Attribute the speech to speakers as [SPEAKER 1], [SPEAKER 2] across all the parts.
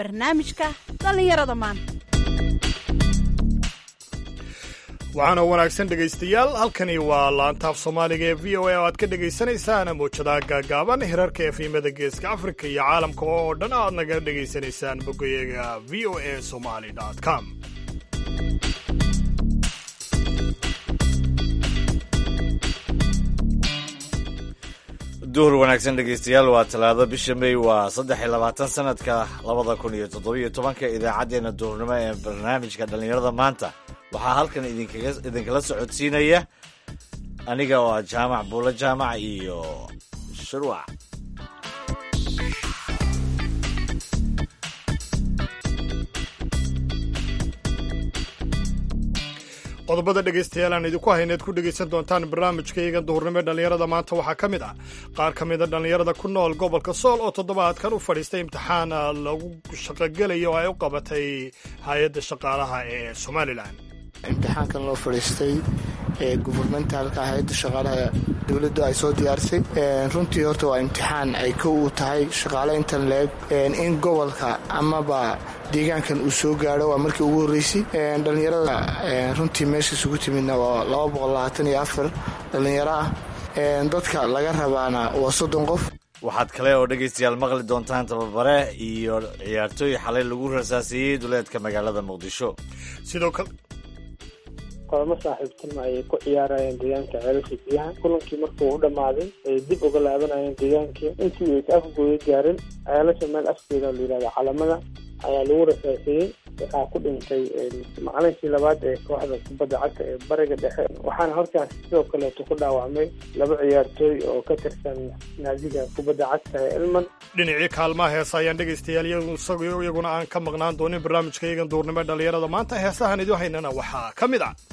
[SPEAKER 1] barnaamijka dhallinyarada maanta.
[SPEAKER 2] waxaana wanaagsan dhegaystayaal halkani waa laantaaf soomaaliga ee v o a oo aad ka dhagaysanaysaan mawjadaha gaagaaban hirarka efimada geeska afrika iyo caalamka oo dhan aad naga dhegaysanaysaan bogayaga v o a somali com.
[SPEAKER 3] duhur wanaagsan dhegaystayaal, waa talaado bisha May waa 23 sanadka 2017. idaacadeena duhurnimo ee barnaamijka dhallinyarada maanta waxaa halkan idinkala socodsiinaya aniga oo jaamac buulo jaamac iyo shirwac.
[SPEAKER 2] qodobada dhegaystayaal aan idinku hayneed ku dhegaysan doontaan barnaamijkayga duhurnimo ee dhallinyarada maanta waxaa ka mid ah qaar ka mida dhallinyarada ku nool gobolka sool oo toddobaadkan u fadhiistay imtixaan lagu shaqogelayo oo ay u qabatay hay-adda shaqaalaha ee somalilan.
[SPEAKER 4] imtixaankan loo fadhiistay ee gubermentalka hay-adda shaqaalaha dowladdu ay soo diyaarisay. runtii horta waa imtixaan ay kow u tahay shaqaale intan leeg in gobolka amaba deegaankan uu soo gaadho waa markii ugu horreysay. dhallinyarada runtii meesha isugu timidna waa 224 dhallinyaro ah. dadka laga rabaana waa 30 qof.
[SPEAKER 3] waxaad kale oo dhegaystayaal maqli doontaan tababare iyo ciyaartooy xalay lagu rasaasiyey duleedka magaalada muqdisho.
[SPEAKER 2] sidoo kale
[SPEAKER 5] qoramo saaxiibtinimo ayay ku ciyaarayeen deegaanka ceelasha biyaha. kulankii markuu u dhammaaday ay dib uga laabanayeen deegaankii intii ay ka afgooya gaarin ceelasha meel afkeeda la yidhahdo calamada ayaa lagu rasaasiyey. waxaa ku dhintay macalinkii labaad ee kooxda kubadda cagta ee bariga dhexe, waxaana halkaas sidoo kaleeto ku dhaawacmay 2 ciyaartooy oo ka tirsan naadiga kubadda cagta ee elman.
[SPEAKER 2] dhinacii kaalmaha heesa ayaan dhegaystayaal iyaguna aan ka maqnaan doonin barnaamijkaygan duurnimo ee dhallinyarada maanta. heesahan idiin haynana waxaa ka mid ah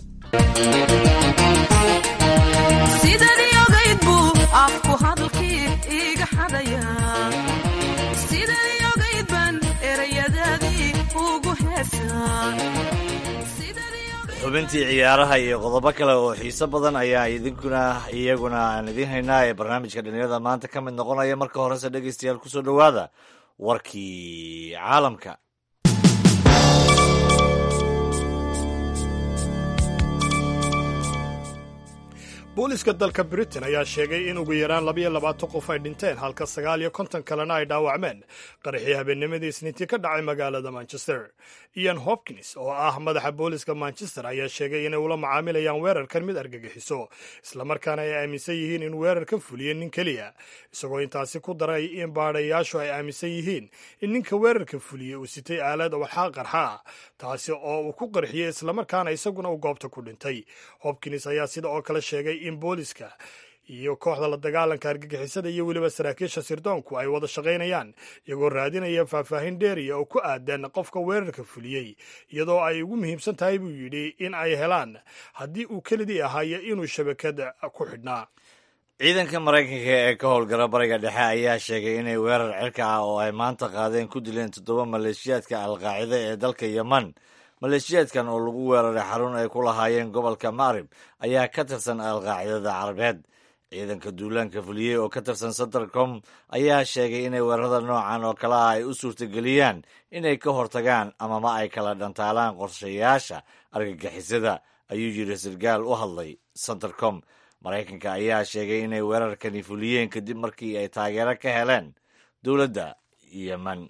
[SPEAKER 6] sidani ogayd buu afku hadalkii iga xadaya, sidani ogayd ban erayadaadii ugu heesaa.
[SPEAKER 3] xubintii ciyaaraha iyo qodobo kale oo xiiso badan ayaa iyaguna aan idiin haynaa ee barnaamijka dhallinyarada maanta ka mid noqonaya. marka horese dhegaystayaal kusoo dhowaada warkii caalamka.
[SPEAKER 2] booliska dalka britain ayaa sheegay in ugu yaraan 22 qof ay dhinteen halka 59 kalena ay dhaawacmeen qaraxii habeennimadii isniintii ka dhacay magaalada manchester. ian hopkins oo ah madaxa booliska manchester ayaa sheegay inay ula macaamilayaan weerarkan mid argagixiso islamarkaana ay aaminsan yihiin in weerarkan fuliyey nin keliya, isagoo intaasi ku daray in baadhayaashu ay aaminsan yihiin in ninka weerarka fuliyey uu sitay aalad walxaa qarxa ah, taasi oo uu ku qarxiyey islamarkaana isaguna uu goobta ku dhintay. hopkins ayaa sida oo kale sheegay in booliska iyo kooxda la dagaalanka argagixisada iyo weliba saraakiisha sirdoonku ay wada shaqaynayaan iyagoo raadinaya faahfaahin dheeriya oo ku aadan qofka weerarka fuliyey, iyadoo ay ugu muhiimsan tahay buu yidhi in ay helaan haddii uu kelidii ahaayo inuu shabakada ku xidhnaa.
[SPEAKER 3] ciidanka maraykanka ee ka howlgala bariga dhexe ayaa sheegay inay weerar cirka ah oo ay maanta qaadeen ku dileen 7 maleeshiyaadka alqaacida ee dalka yeman. maleeshiyaadkan oo lagu weeraray xarun ay ku lahaayeen gobolka Maarib ayaa ka tirsan alqaacidada carabeed. ciidanka duulaanka fuliyey oo ka tirsan Centrcom ayaa sheegay inay weerarada noocan oo kale ah ay u suurtageliyaan inay ka hortagaan amama ay kala dhantaalaan qorshayaasha argagixisada, ayuu yidhi sarkaal u hadlay Centrcom. maraykanka ayaa sheegay inay weerarkani fuliyeen kadib markii ay taageero ka heleen dowladda yeman.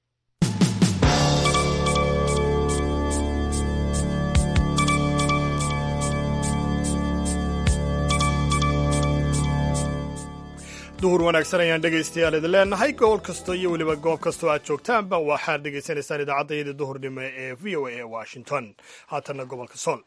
[SPEAKER 2] duhur wanaagsan ayaan dhegaystayaal idin leenahay gool kasto iyo weliba goob kastoo aad joogtaanba waxaad dhegaysanaysaan idaacaddayada duhurnimo ee v o a ee washington. haatanna gobolka sool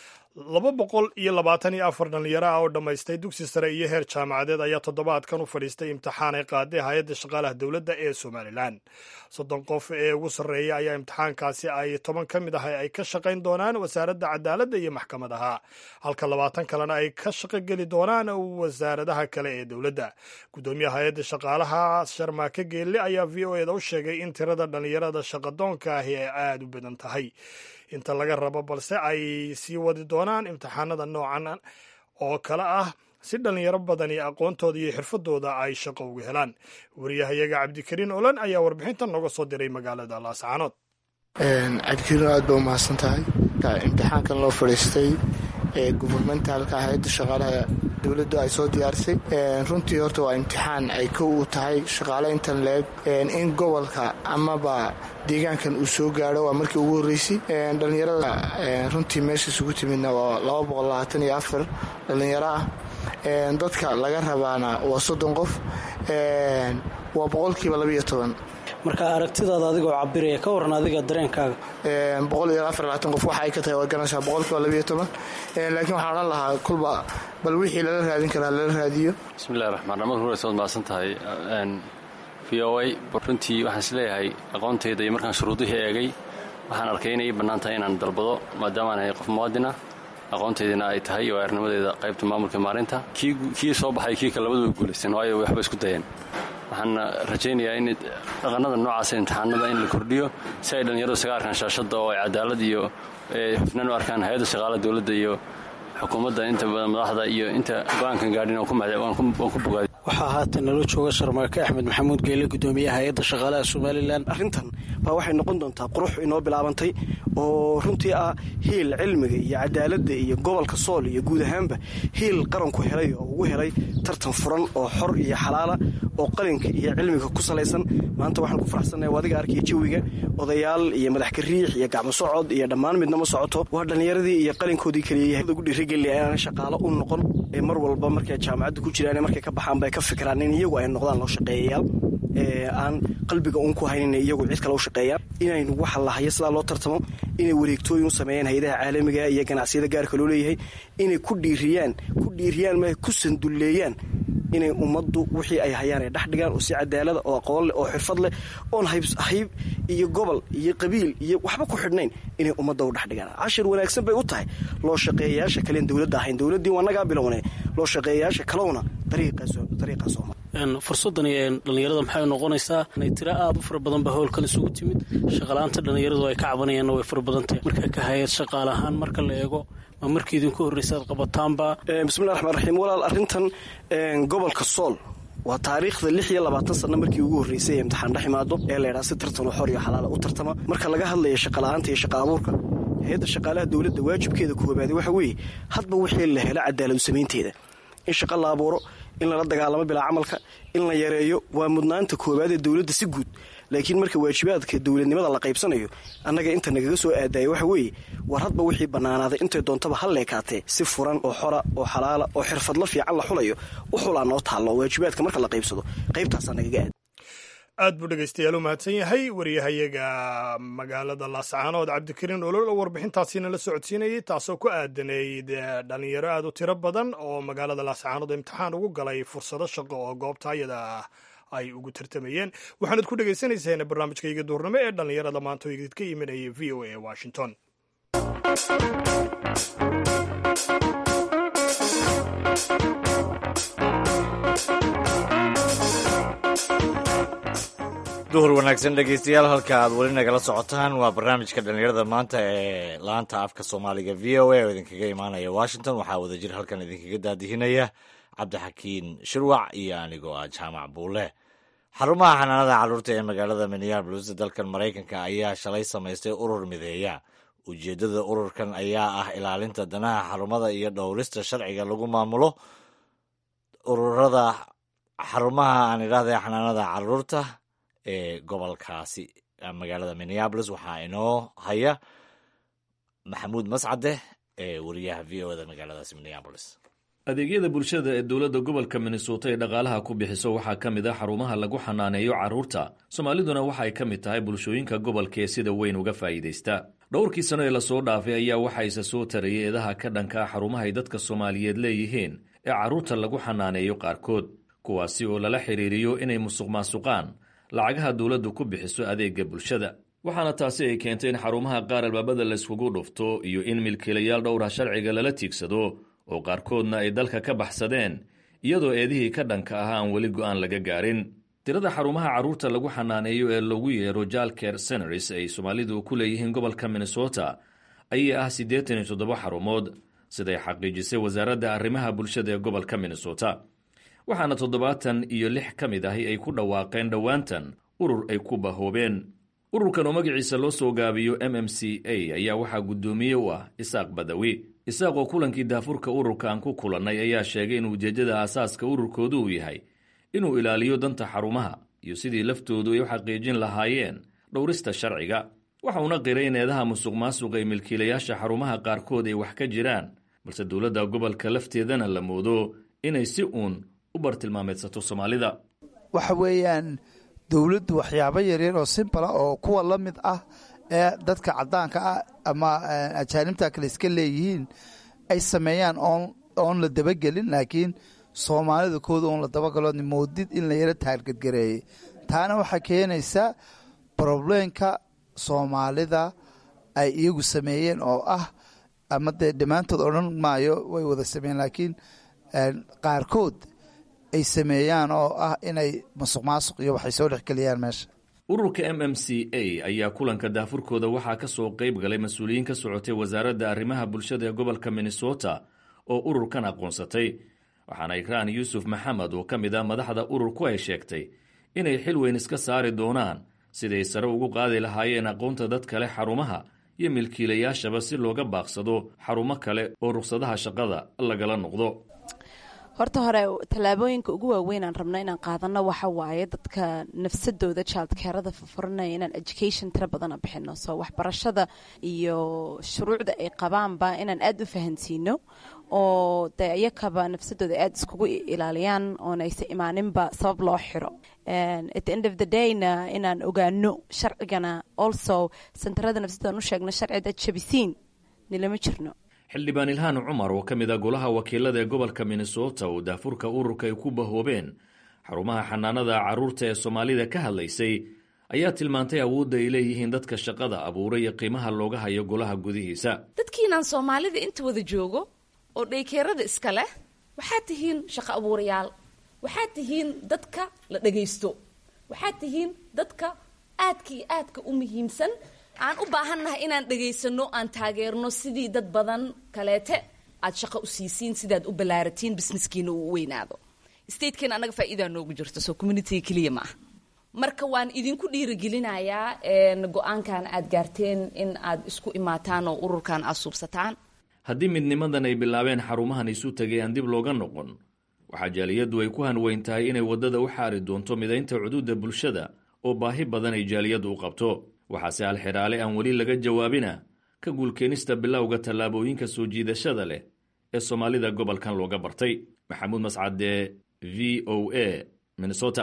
[SPEAKER 2] 224 dhallinyaro ah oo dhammaystay dugsi sare iyo heer jaamacadeed ayaa toddobaadkan u fadhiistay imtixaan ay qaaday hay-adda shaqaalaha dowladda ee somalilan. 30 qof ee ugu sarreeya ayaa imtixaankaasi ay 10 ka mid ah ay ka shaqayn doonaan wasaaradda cadaaladda iyo maxkamadaha, halka 20 kalena ay ka shaqo geli doonaan wasaaradaha kale ee dowladda. gudoomiyaha hay-adda shaqaalaha sharmaake geelle ayaa v o eda u sheegay in tirada dhallinyarada shaqadoonka ahi ay aada u badan tahay inta laga rabo, balse ay sii wadi doonaan imtixaanada noocan oo kale ah si dhallinyaro badani aqoontooda iyo xirfadooda ay shaqo uga helaan. wariyahayaga cabdikariin olan ayaa warbixintan nooga soo diray magaalada laascaanood.
[SPEAKER 4] cabdikariin aad ba u mahadsan tahay. imtixaankan loo fadhiistay ee gubernmentalka hay-adda shaqaalaha dowladdu ay soo diyaarisay runtii horta waa imtixaan ay kow u tahay shaqaale intan leeg in gobolka amaba deegaankan uu soo gaadho waa markii ugu horreysay. dhallinyarada runtii meesha isugu timidna waa 224 dhallinyaro ah. dadka laga rabaana waa 30 qof, waa 12%.
[SPEAKER 7] marka aragtidaada adigoo cabiraya ka waran adiga dareenkaaga.
[SPEAKER 4] 124 qof waxa ay ka tahay waa ganashaa 12%, laakiin waxaan odhan lahaa kulba bal wixii lala raadin karaa lala raadiyo.
[SPEAKER 8] bismillahi raxmaan raxiim. marka hore maasan tahay VOA runtii waxaan isleeyahay aqoontayda iyo markaan shuruudihii eegay waxaan arkay inay bannaan tahay inaan dalbado maadaama aan ahay qof muwaadina aqoontaydina ay tahay iyo arnimadeeda qaybta maamulka maalinta kii soo baxay kii kale labadu way guulaysteen waayo waxba isku dayeen. waxaan rajaynayaa in dhaqannada noocaasa imtixaanada in la kordhiyo si ay dhallinyaradu isaga arkaan shaashadda oo ay cadaalad iyo hufnaan u arkaan hay-adda shaqaalaha dowladda iyo xukuumadda inta badan madaxda iyo inta go-aankan gaadhin waan ku bogaadi.
[SPEAKER 7] waxaa haatan nala jooga sharmaake axmed maxamuud geele gudoomiyaha hay-adda shaqaalaha somalilan. arrintan baa waxay noqon doontaa qurux inoo bilaabantay oo runtii ah hiil cilmiga iyo cadaaladda iyo gobolka sool iyo guud ahaanba hiil qaranku helay oo ugu helay tartan furan oo xor iyo xalaala oo qalinka iyo cilmiga ku salaysan. maanta waxaan ku faraxsannahay adiga arkaya jawiga odayaal iyo madax kariix iyo gacmo socod iyo dhammaan midnama socoto. waa dhallinyaradii iyo qalinkoodii kaliya ugu dhiirigelina inaan shaqaalo u noqon ee mar walba markay jaamacadda ku jiraan markay ka baxaan bay ka fikiraan in iyagu ay noqdaan loo shaqeeyayaal aan qalbiga uun ku haynin iyagu cid kale u shaqeeyaan. inaynu waxa lahayo sidaa loo tartamo, inay wareegtooyin u sameeyaan hay-adaha caalamiga iyo ganacsiyada gaarka loo leeyahay, inay ku dhiiriyaan ma ku sandulleeyaan inay ummaddu wixii ay hayaan ay dhex dhigaan oo si cadaalada oo aqoon leh oo xirfad leh oon hayb iyo gobol iyo qabiil iyo waxba ku xidhnayn inay ummadda u dhex dhigaan. cashir wanaagsan bay u tahay loo shaqeeyayaasha kalen dowladda ahayn. dowladdii waa nagaa bilownay, loo shaqeeyayaasha kalowna dariiqaas oo fursadani dhallinyarada maxay noqonaysaa inay tiro aad u fara badan ba howlkan isugu timid. shaqalaanta dhallinyaradu ay ka cabanayaanna way fara badan tahay. marka ka hayad shaqaale ahaan marka la eego ma markii idinku horreysaad qabataanba. bismillahi raxmaan raxiim. walaal arrintan gobolka sool waa taariikhda 26 sano markii ugu horreysay ee imtixaan dhex imaado ee la yidhaha si tartan oo xor iyo xalaala u tartama. marka laga hadlaya shaqala'aanta iyo shaqa abuurka, hay-adda shaqaalaha dowladda waajibkeeda koobaad waxa weeye hadba wixii la helo cadaaladu samaynteeda, in shaqa la abuuro, in lala dagaalamo bilaa camalka, in la yareeyo waa mudnaanta koobaad ee dowladda si guud. laakiin marka waajibaadka dowladnimada la qaybsanayo annaga inta nagaga soo aadaya waxa weeye war hadba wixii bannaanaaday intay doontaba ha leekaatee si furan oo xora oo xalaala oo xirfadla fiican la xulayo u xulaa noo taallo. waajibaadka marka la qaybsado qaybtaasaa nagaga aad.
[SPEAKER 2] aad buu dhegaystayaal u mahadsan yahay wariyahayaga magaalada laascaanood cabdikariin olol oo warbixintaasina la socodsiinayay, taasoo ku aadanayd dhallinyaro aad u tiro badan oo magaalada laascaanood imtixaan ugu galay fursado shaqo oo goobta ayada ay ugu tartamayeen. waxaanad ku dhegaysanaysaen barnaamijkayga duurnimo ee dhallinyarada maanta oo idinka imanaya v o a washington.
[SPEAKER 3] duhur wanaagsan dhegaystayaal, halka aad weli nagala socotaan waa barnaamijka dhallinyarada maanta ee laanta afka soomaaliga v o a oo idinkaga imaanaya washington. waxaa wadajir halkan idinkaga daadihinaya cabdixakiin shirwac iyo anigoo ah jaamac buule. xarumaha xanaanada carruurta ee magaalada minneabolis dalkan maraykanka ayaa shalay samaystay urur mideeya. ujeeddada ururkan ayaa ah ilaalinta danaha xarumada iyo dhowrista sharciga lagu maamulo ururada xarumaha aan idhaahday xanaanada carruurta ee gobolkaasi magaalada minneabolis. waxaa inoo haya maxamuud mascade ee wariyaha v o da magaaladaasi minneabolis.
[SPEAKER 9] adeegyada bulshada ee dowladda gobolka minnesota ee dhaqaalaha ku bixiso waxaa ka mid ah xarumaha lagu xanaaneeyo carruurta. soomaaliduna waxay ka mid tahay bulshooyinka gobolka ee sida weyn uga faa'iidaysta. dhowrkii sano ee lasoo dhaafay ayaa waxaa isa soo tarayay eedaha ka dhanka ah xarumaha ay dadka soomaaliyeed leeyihiin ee carruurta lagu xanaaneeyo qaarkood, kuwaasi oo lala xidhiiriyo inay musuq maasuqaan lacagaha dowladdu ku bixiso adeega bulshada. waxaana taasi ay keentay in xarumaha qaar albaabada layskugu dhufto iyo in milkiilayaal dhowrha sharciga lala tiigsado oo qaarkoodna ay dalka ka baxsadeen iyadoo eedihii ka dhanka ah aan weli go'aan laga gaarin. tirada xarumaha carruurta lagu xanaaneeyo ee lagu yeero jalker senaris ay soomaalidu ku leeyihiin gobolka minnesota ayay ah 87 xarumood. siday xaqiijisay wasaaradda arrimaha bulshada ee gobolka minnesota waxaana 76 ka mid ahi ay ku dhawaaqeen dhowaantan urur ay ku bahoobeen. ururkan oo magaciisa loo soo gaabiyo MMCA ayaa waxaa guddoomiye u ah Isaaq Badawi. Isaaq oo kulankii daafurka ururka aan ku kulannay ayaa sheegay in ujeeddada aasaaska ururkoodu uu yahay inuu ilaaliyo danta xarumaha iyo sidii laftoodu ay u xaqiijin lahaayeen dhowrista sharciga. waxa uuna qiray in eedaha musuqmaasuqa ee milkiilayaasha xarumaha qaarkood ay wax ka jiraan, balse dowladda gobolka lafteedana la moodo inay si uun u bartilmaameedsato Soomaalida.
[SPEAKER 10] waxa weeyaan dowladdu waxyaabo yaryar oo simple oo kuwa la mid ah ee dadka caddaanka ah ama ajaanibta kale iska leeyihiin ay sameeyaan oon la dabagelin, laakiin Soomaalida kooda oon la dabagalo moodid in la yara taargadgareeyey. taana waxaa keenaysaa problemka Soomaalida ay iyagu sameeyeen oo ah ama dee dhammaantood odhan maayo way wada sameeyeen, laakiin qaarkood ay sameeyaan oo ah inay musuqmaasuq iyo waxay soo dhexgeliyaan meesha.
[SPEAKER 9] ururka MMCA ayaa kulanka daafurkooda waxaa ka soo qayb galay mas-uuliyiin ka socotay wasaaradda arrimaha bulshada ee gobolka Minnesota oo ururkan aqoonsatay, waxaana Ikraan Yuusuf Maxamed oo ka mid ah madaxda ururku ay sheegtay inay xil weyn iska saari doonaan siday sare ugu qaadi lahaayeen aqoonta dad kale xarumaha iyo milkiilayaashaba si looga baaqsado xarumo kale oo ruqsadaha shaqada lagala noqdo.
[SPEAKER 1] horta hore tallaabooyinka ugu waaweyn aan rabno inaan qaadano waxa waaye dadka nafsadooda childcarada furfuranaya inaan education tira badan bixino, soo waxbarashada iyo shuruucda ay qabaanba inaan aad u fahansiino oo dee iyakaba nafsadooda aad iskugu ilaaliyaan oon aysa imaaninba sabab loo xiro. at the end of the dayna inaan ogaano sharcigana also santarada nafsadoodan u sheegno sharcida jabisiin nilama jirno.
[SPEAKER 9] xildhibaan Ilhaan Cumar oo ka mid ah golaha wakiilada ee gobolka Minnesota oo daafurka ururka ay ku bahoobeen xarumaha xanaanada carruurta ee Soomaalida ka hadlaysay ayaa tilmaantay awoodda ay leeyihiin dadka shaqada abuuray iyo qiimaha looga hayo golaha gudihiisa.
[SPEAKER 11] dadkiinaan Soomaalida inta wada joogo oo dhaykeerada iska leh waxaad tihiin shaqo abuurayaal, waxaad tihiin dadka la dhagaysto, waxaad tihiin dadka aadka u muhiimsan aan u baahannahay inaan dhegaysano aan taageerno sidii dad badan kaleete aad shaqo u siisiin sidaad u ballaaratiin businesskiina uu weynaado. statekeena annaga faa'iidaa noogu jirto, soo communitiga keliya ma ah. marka waan idinku dhiirigelinayaa go-aankan aad gaarteen in aad isku imaataan oo ururkan aad suubsataan.
[SPEAKER 9] haddii midnimadan ay bilaabeen xarumahan isu tagay aan dib looga noqon, waxaa jaaliyaddu ay ku hanweyn tahay inay waddada u xaari doonto midaynta cuduudda bulshada oo baahi badan ay jaaliyaddu u qabto. waxaase alxiraale aan weli laga jawaabina ka guulkeenista bilowga tallaabooyinka soo jiidashada leh ee Soomaalida gobolkan looga bartay. Maxamuud Mascade, VOA, Minnesota.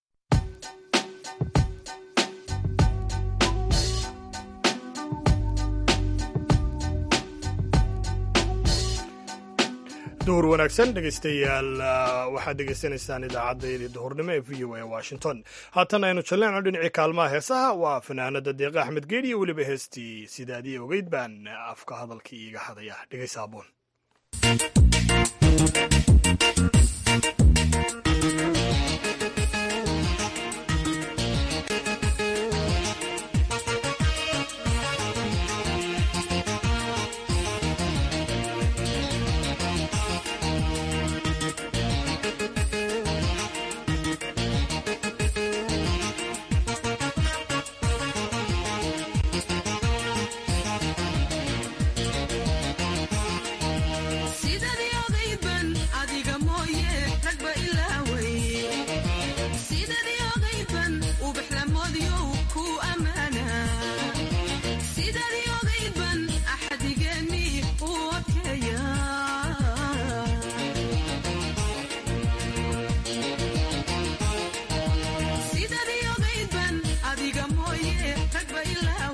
[SPEAKER 2] duhur wanaagsan dhegaystayaal, waxaad dhegaysanaysaan idaacaddayadii duhurnimo ee VOA Washington. haatan aynu jalleecno dhinacii kaalmaha heesaha. waa fanaanada Deeqa Axmed Geedi iyo weliba heestii sidaadii ogeyd baan afka hadalkii iiga hadaya. dhegaysa aboon.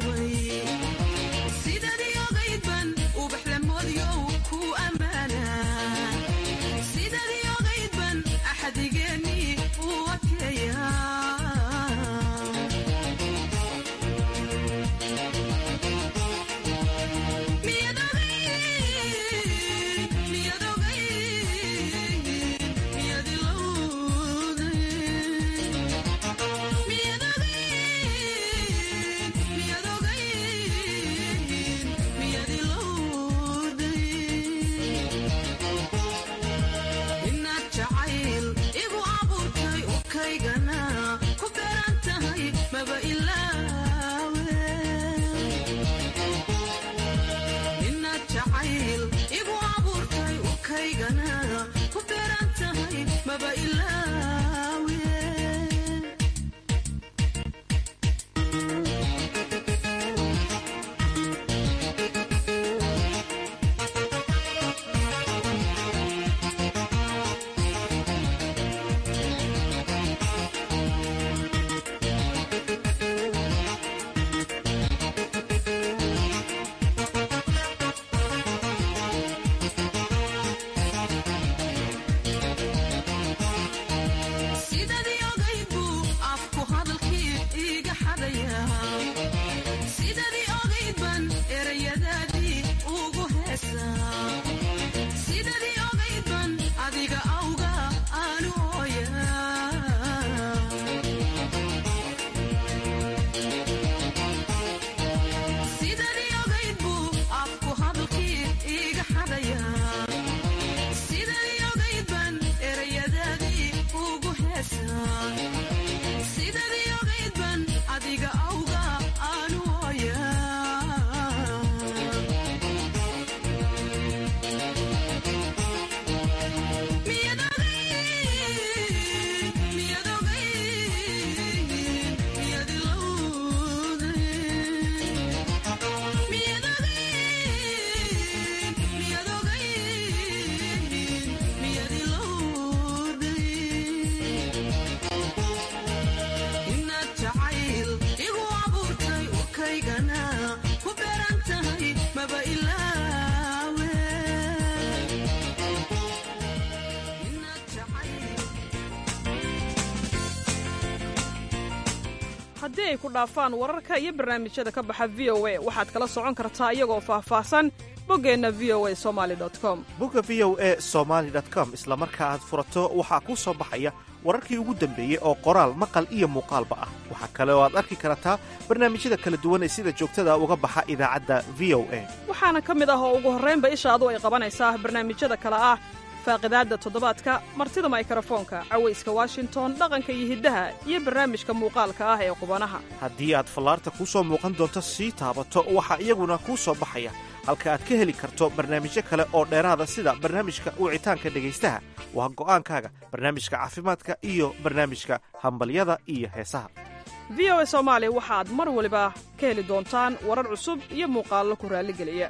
[SPEAKER 6] Sidadii ogayd ban ubax la moodiyo ku amaana
[SPEAKER 12] haddii ay ku dhaafaan wararka iyo barnaamijyada ka baxa v o a waxaad kala socon kartaa iyagoo faahfaahsan boggeenna v o a somaali com.
[SPEAKER 13] bogga v o a somaali com isla marka aad furato waxaa kuu soo baxaya wararkii ugu dambeeyey oo qoraal maqal iyo muuqaalba ah. waxaa kale oo aad arki kartaa barnaamijyada kala duwan ee sida joogtada uga baxa idaacadda v o a.
[SPEAKER 12] waxaana ka mid ah oo ugu horraynba ishaadu ay qabanaysaa barnaamijyada kale ah faaqidaadda toddobaadka, martida maykarafoonka, cawayska washington, dhaqanka iyo hiddaha iyo barnaamijka muuqaalka ah ee qubanaha.
[SPEAKER 13] haddii aad fallaarta kuu soo muuqan doonto sii taabato waxaa iyaguna kuu soo baxaya halka aad ka heli karto barnaamijyo kale oo dheeraada sida barnaamijka wicitaanka dhegaystaha waa go'aankaaga, barnaamijka caafimaadka iyo barnaamijka hambalyada iyo heesaha.
[SPEAKER 12] v o a soomaali waxaad mar waliba ka heli doontaan warar cusub iyo muuqaallo ku raalligeliya.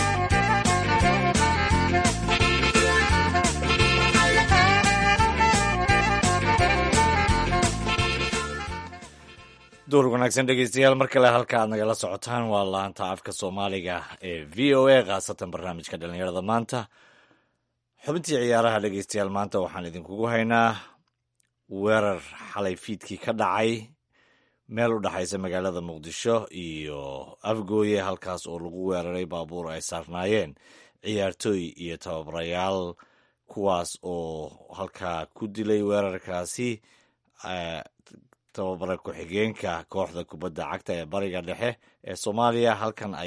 [SPEAKER 3] duur wanaagsan dhegeystayaal mar kale halka aad nagala socotaan waa laanta afka soomaaliga ee v o a khaasatan barnaamijka dhallinyarada maanta. xubintii ciyaaraha dhegeystayaal maanta waxaan idinkugu haynaa weerar xalay fiidkii ka dhacay meel u dhexaysa magaalada muqdisho iyo afgooye, halkaas oo lagu weeraray baabuur ay saarnaayeen ciyaartooy iyo tababarayaal, kuwaas oo halkaa ku dilay weerarkaasi tababara ku-xigeenka kooxda kubadda cagta ee bariga dhexe ee soomaaliya.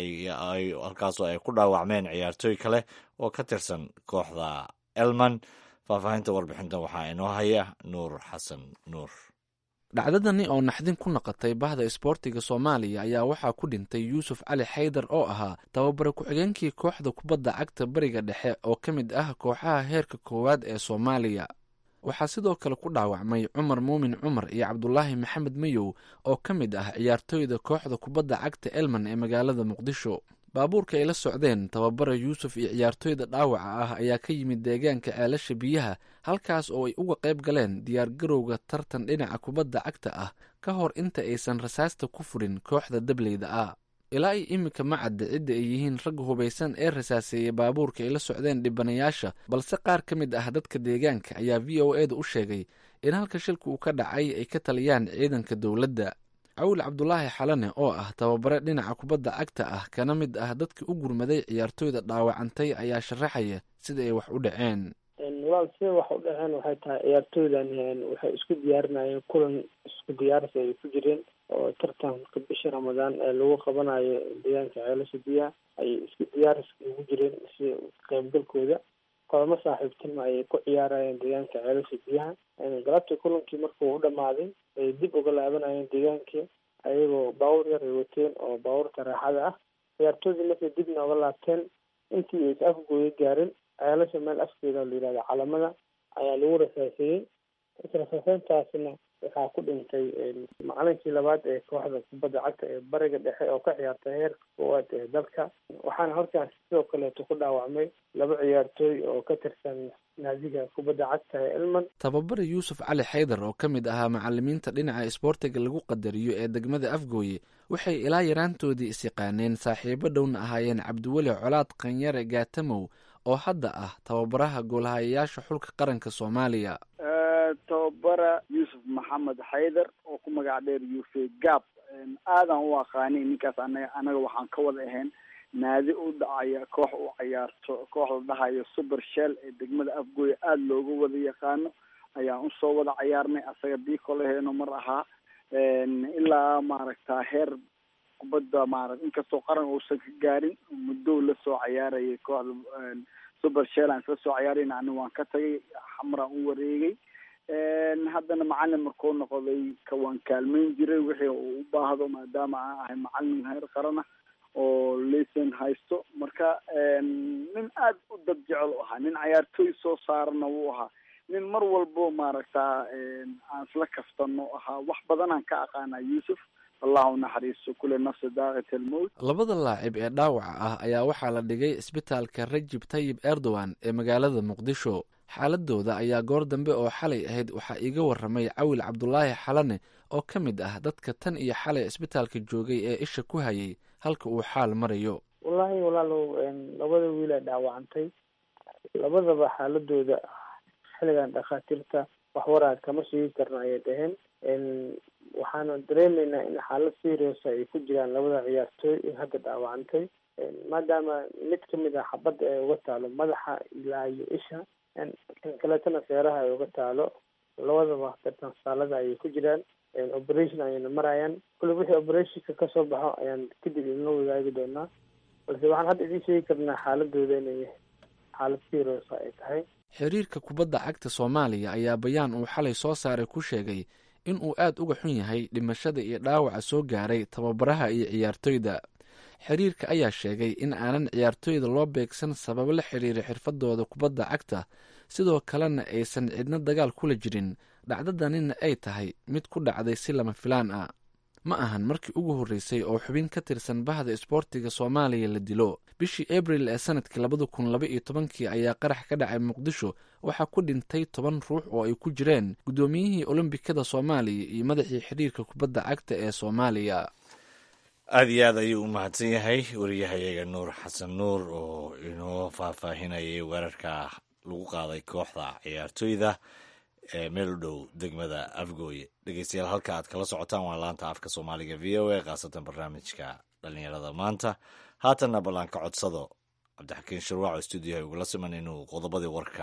[SPEAKER 3] halkaasoo ay ku dhaawacmeen ciyaartooy kale oo ka tirsan kooxda elman. faahfaahinta warbixintan waxaa inoo haya nuur xasan nuur.
[SPEAKER 14] dhacdadani oo naxdin ku noqotay bahda isboortiga soomaaliya ayaa waxaa ku dhintay yuusuf cali xaydar oo ahaa tababara ku-xigeenkii kooxda kubadda cagta bariga dhexe oo ka mid ah kooxaha heerka koowaad ee soomaaliya. waxaa sidoo kale ku dhaawacmay cumar muumin cumar iyo cabdulaahi maxamed mayow oo ka mid ah ciyaartooyda kooxda kubadda cagta elman ee magaalada muqdisho. baabuurka ay la socdeen tababara yuusuf iyo ciyaartooyda dhaawaca ah ayaa ka yimid deegaanka ceelasha biyaha, halkaas oo ay uga qayb galeen diyaargarowga tartan dhinaca kubadda cagta ah ka hor inta aysan rasaasta ku furin kooxda dableyda ah. ilaa ay iminka ma cadda cidda ay yihiin ragga hubaysan ee rasaaseeyey baabuurka ay la socdeen dhibanayaasha, balse qaar ka mid ah dadka deegaanka ayaa v o a da u sheegay in halka shilka uu ka dhacay ay ka taliyaan ciidanka dowladda. cawil cabdulaahi xalane oo ah tababare dhinaca kubadda cagta ah kana mid ah dadka u gurmaday ciyaartooyda dhaawacantay ayaa sharaxaya sida ay wax u dhaceen.
[SPEAKER 5] walaal sida wax u dhaceen waxay tahay ciyaartooydan waxay isku diyaarinayeen kulan isku diyaarsi ay ku jireen oo tartanka bisha ramadaan ee lagu qabanayo deegaanka ceelasha biyaha ay isku diyaariska ugu jireen si qaybgalkooda. kulamo saaxiibtinimo ayay ku ciyaarayeen deegaanka ceelasha biyaha. galabtii kulankii markuu u dhamaaday ay dib uga laabanayeen deegaankii ayagoo baawur yar ay wateen oo baawurta raaxada ah. ciyaartoydii markay dibna uga laabteen intii ay afgooya gaarin ceelasha meel afkeeda la yihahdo calamada ayaa lagu rasaaseeyey. rasaaseyntaasna waxaa ku dhintay macalinkii labaad ee kooxda kubadda cagta ee bariga dhexe oo ka ciyaartay heerka koowaad ee dalka. waxaana halkaas sidoo kaleeto ku dhaawacmay 2 ciyaartooy oo ka tirsan naadiga kubadda cagta ee elman.
[SPEAKER 14] tababare yuusuf cali xaydar oo ka mid ahaa macalimiinta dhinaca isboortiga lagu qadariyo ee degmada afgooye waxay ilaa yaraantoodii isyaqaaneen, saaxiibo dhowna ahaayeen cabdiweli colaad qanyare gaatamow oo hadda ah tababaraha goolhayayaasha xulka qaranka soomaaliya.
[SPEAKER 15] tababara yuusuf maxamed xaydar oo ku magac dheer yuufe gaab aadan u aqaanay ninkaas. anaga waxaan ka wada ahayn naadi u dhacaya koox u ciyaarto koox la dhahayo super shell ee degmada afgooye aada looga wada yaqaano ayaan usoo wada ciyaarnay. asaga biikoleheno mar ahaa ilaa maaragta heer kubadda inkastoo qaran uusan ka gaarin muddo la soo ciyaarayay kooxda super shell aan isla soo ciyaarayn. ani waan ka tagay xamraan u wareegay. haddana macalin markuu noqday kawaan kaalmeyn jiray wixii uu u baahdo maadaama aan ahay macalin heer qarana oo laysan haysto. marka nin aada u dad jecel u ahaa, nin ciyaartooy soo saarana wuu ahaa, nin mar walbo maaragta aan isla kaftano ahaa. wax badanaan ka aqaanaa yuusuf, allahu naxariiso kule nafsi daaqit almowt.
[SPEAKER 14] labada laacib ee dhaawaca ah ayaa waxaa la dhigay isbitaalka rajib tayib erdogan ee magaalada muqdisho. xaaladooda ayaa goor dambe oo xalay ahayd waxaa iiga waramay cawil cabdulaahi xalane oo ka mid ah dadka tan iyo xalay isbitaalka joogay ee isha ku hayay halka uu xaal marayo.
[SPEAKER 5] wallaahi walaalow labada wiil ee dhaawacantay labadaba xaaladooda xilligan dhakhaatiirta waxwaraad kama sheegi karna ayay dhaheen. waxaana dareemaynaa in xaalad seriosa ay ku jiraan labada ciyaartooy in hadda dhaawacantay maadaama mid kamid ah xabadda ay uga taalo madaxa ilaa iyo isha kan kaleetana feeraha ay uga taalo labadaba tartan saalada ayay ku jiraan operation ayayna marayaan kule wixii operationka kasoo baxo ayaan kadib inla wadaagi doonaa balse waxaan hadda idiin sheegi karnaa xaaladooda inay xaalad seriosa ay tahay
[SPEAKER 14] xiriirka kubadda cagta soomaaliya ayaa bayaan uu xalay soo saaray ku sheegay in uu aad uga xun yahay dhimashada iyo dhaawaca soo gaaray tababaraha iyo ciyaartoyda xiriirka ayaa sheegay in aanan ciyaartoyda loo beegsan sababo la xiriira xirfadooda kubadda cagta sidoo kalena aysan cidna dagaal kula jirin dhacdadanina ay tahay mid ku dhacday si lama filaan ah ma ahan markii ugu horreysay oo xubin ka tirsan bahda isboortiga soomaaliya la dilo bishii abril ee sanadkii 2012 ayaa qarax ka dhacay muqdisho waxaa ku dhintay 10 ruux oo ay ku jireen guddoomiyihii olombikada soomaaliya iyo madaxii xiriirka kubadda cagta ee soomaaliya
[SPEAKER 3] aad iyo aad ayuu u mahadsan yahay wariyahayaga nuur xasan nuur oo inoo faahfaahinayay weerarka lagu qaaday kooxda ciyaartooyda ee meel u dhow degmada afgooye dhegeystayaal halka aad kala socotaan waa laanta afka soomaaliga v o a khaasatan barnaamijka dhalinyarada maanta haatanna ballan ka codsado cabdixakiin shirwaac oo stuudiyaha ugula siman inuu qodobadii warka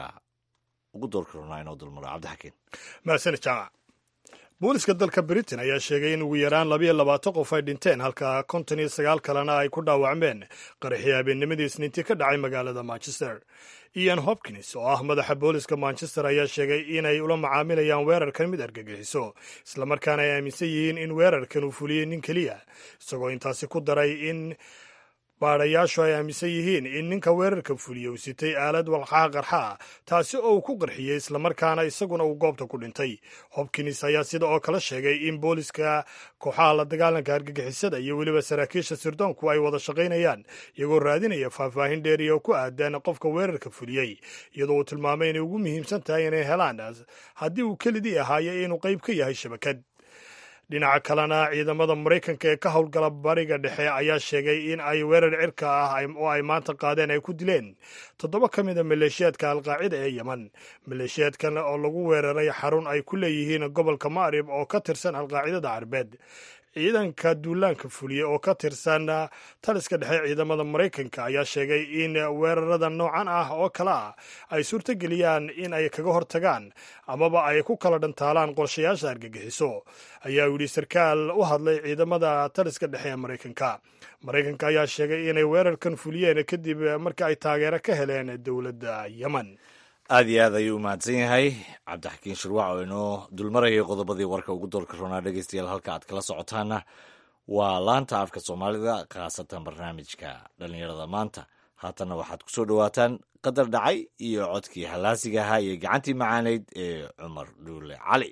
[SPEAKER 3] ugu doorka runaa inoo dulmaro cabdixakiin
[SPEAKER 2] mahadsanid jaamac booliska dalka britain ayaa sheegay in ugu yaraan 22 qof ay dhinteen halka 59 kalena ay ku dhaawacmeen qaraxii habeennimadii isniintii ka dhacay magaalada manchester ian hopkins oo ah madaxa booliska manchester ayaa sheegay inay ula macaamilayaan weerarkan mid argagixiso islamarkaana ay aaminsan yihiin in weerarkan uu fuliyey nin keliya isagoo intaasi ku daray in baadhayaashu ay aaminsan yihiin in ninka weerarka fuliya uu sitay aalad walxaa qarxaa taasi oo uu ku qarxiyey islamarkaana isaguna uu goobta ku dhintay hopkins ayaa sida oo kale sheegay in booliska kooxaha la dagaalanka argagixisada iyo weliba saraakiisha sirdoonku ay wada shaqaynayaan iyagoo raadinaya faahfaahin dheeriya oo ku aadan qofka weerarka fuliyey iyadoo uu tilmaamay inay ugu muhiimsan tahay inay helaan haddii uu kelidii ahaayo inuu qayb ka yahay shabakad dhinaca kalena ciidamada maraykanka ee ka howlgala bariga dhexe ayaa sheegay in ay weerar cirka ah oo ay maanta qaadeen ay ku dileen 7 ka mid a maleeshiyaadka alqaacida ee yeman maleeshiyaadkan oo lagu weeraray xarun ay ku leeyihiin gobolka ma'rib oo ka tirsan alqaacidada carbeed ciidanka duulaanka fuliya oo ka tirsan taliska dhexe ciidamada maraykanka ayaa sheegay in weerarada noocan ah oo kale ah ay suurtageliyaan in ay kaga hortagaan amaba ay ku kala dhantaalaan qorshayaasha argagixiso ayaa yidhi sarkaal u hadlay ciidamada taliska dhexe ee maraykanka ayaa sheegay inay weerarkan fuliyeen kadib markii ay taageero ka heleen dowladda yemen
[SPEAKER 3] aad iyo aad ayuu u mahadsan yahay cabdixakiin shirwac oo inoo dulmarayay qodobadii warka ugu doorka roonaa dhegeystayaal halka aad kala socotaana waa laanta afka soomaalida khaasatan barnaamijka dhalinyarada maanta haatanna waxaad ku soo dhowaataan qadar dhacay iyo codkii hallaasiga ahaa iyo gacantii macaanayd ee cumar dhuule cali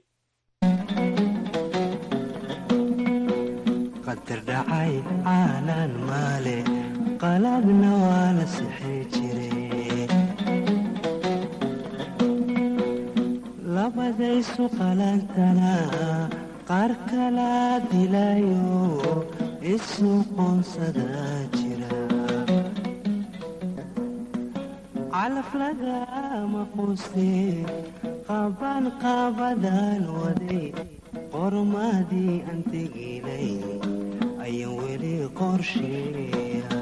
[SPEAKER 16] qadar dhacay caalan maale qaladna waa la sixi jire labadaysu qalantana qaar kala dilayo isu qoonsada jira calaf lagama quuste qaban qaabadaan waday qormadii aan tegilay ayaan weli qorsheeya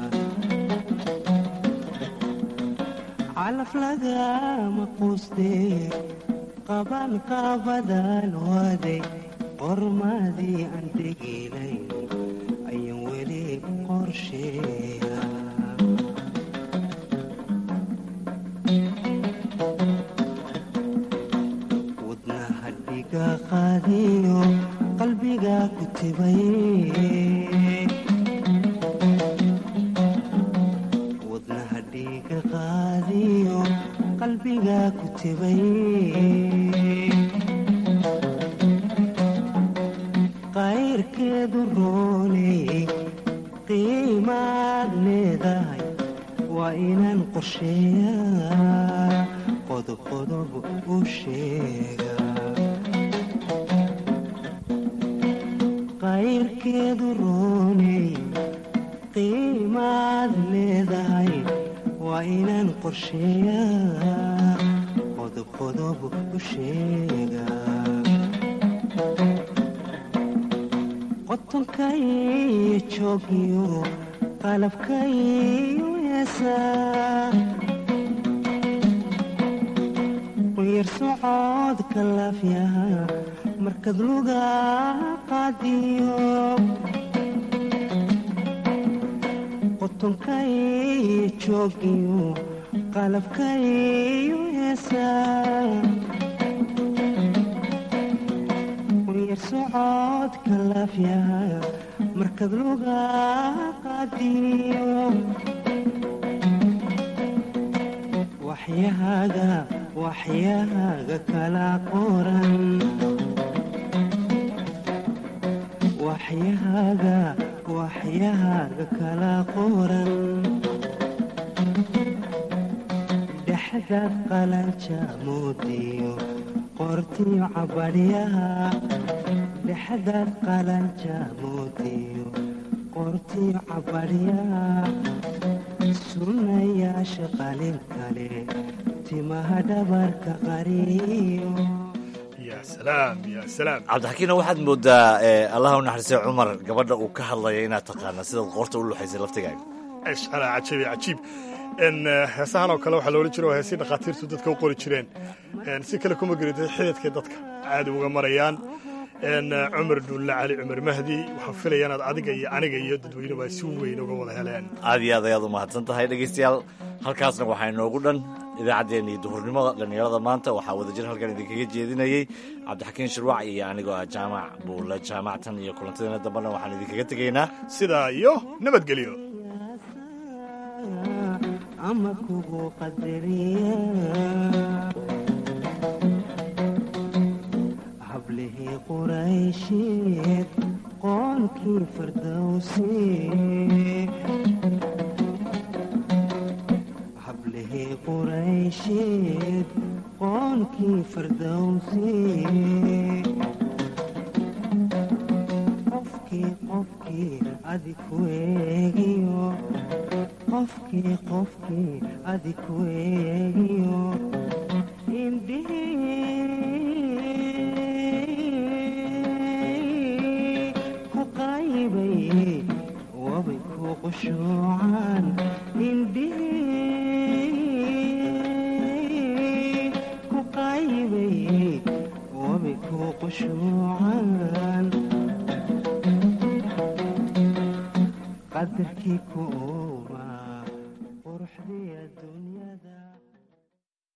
[SPEAKER 16] calaf lagama quuste qaban qaabadaan waday qormadii aan tegilay ayaan weli qorsheeya wadnaha dhiga qaadiyo qalbiga ku tibay wadnaha dhiga qaadiyo qalbiga ku tibay qayrkeedu rooney qiimaad leedahay waa inaan qorsheeyaa qodob qodob u sheega qayrkeedu rooney qiimaad leedahay waa inaan qorsheeyaa qodob qodob u sheega qolkaiyo joogiyo qalabkaiyo heesaa quyar socodka laafyaha markad luga qaadiyo qotonkaiyo joogiyo qalabkaiyo heesaa quyar socodka laafyaha markad luga qaadiyo waxyahaaga kala qoran waxyahaaga kala qoran dhexdaad qalanca moodiyo qortiyo cabadhyaha dhexdaad qalanca moodiyo qortiyo cabadhyaha sunnayaasha qalin kale timaha dhabarka qariyo
[SPEAKER 3] cabdixakiina waxaad moodaa allaha u naxariistay cumar gabadha uu ka hadlaya inaad taqaana sidaad qoorta u luxaysay laftigaaga
[SPEAKER 2] cajiib heesahan oo kale waxaa loola jira waa heesii dhakhaatiirtu dadka u qori jireen si kale kuma gerida xidadkay dadka caadi uga marayaan cumar dhuulle cali cumar mahdi waxaan filaya inaad adiga iyo aniga iyo dadweynuba si weyn uga wada heleen
[SPEAKER 3] aad iyo aad ayaad u mahadsan tahay dhegaystayaal halkaasna waxaa inoogu dhan idaacaddeenii duhurnimada dhallinyarada maanta waxaa wadajir halkan idinkaga jeedinayey cabdixakiin shirwac iyo anigoo ah jaamac buulle jaamactan iyo kulantadeena dambana waxaan idinkaga tegaynaa
[SPEAKER 2] sidaa iyo nabadgelyo
[SPEAKER 16] ama kugu qadariya hablihii quraysheed qoonkii fardowsi hablihii quraysheed qoonkii fardowsi qofkii adiku eegiyo qofkii adiku eegiyo indhihii ku qaybay wabay ku qushuucaan indhihii ku qaybay wabay ku qushuucaan qadarkii ku